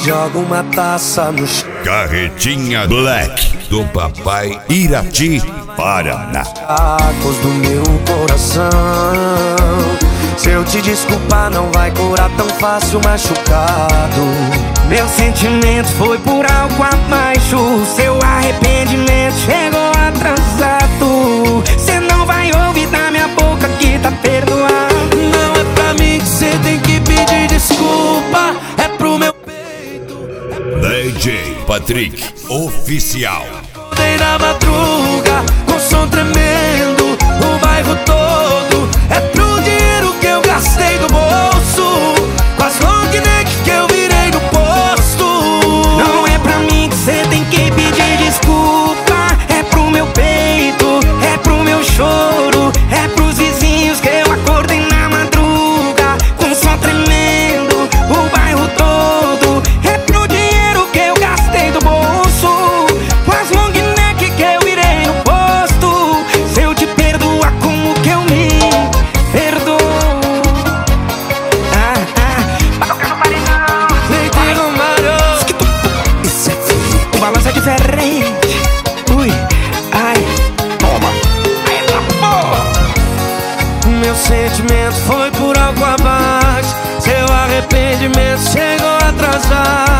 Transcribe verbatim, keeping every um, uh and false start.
joga uma taça no chão. Carretinha Black do Papai Irati, Paraná. Tacos do meu coração. Se eu te desculpar não vai curar tão fácil machucado. Meu sentimento foi por algo abaixo. Seu arrependimento chegou atrasado. Cê não vai ouvir da minha boca que tá perdoado. Não é pra mim que cê tem que pedir desculpa, é pro meu peito. D J Patrick Oficial. Dei na madruga, com som tremendo, o bairro todo. É pro dinheiro que eu gastei do bolso, com as long neck que eu virei no posto. Não é pra mim que cê tem que pedir desculpa, é pro meu peito, é pro meu choro, é pros vizinhos que eu acordei na madruga, com som tremendo, o bairro todo. É pro dinheiro que eu gastei do bolso, com as long neck que eu virei no posto. Se eu te perdoar, como que eu me perdoo? Ah, ah, pra tocar no paredão, Leite Romário. Isso é frio, o balanço é diferente. Ui, ai, toma. Aí tá bom. Meu sentimento foi por algo abaixo. Seu arrependimento chegou atrasado.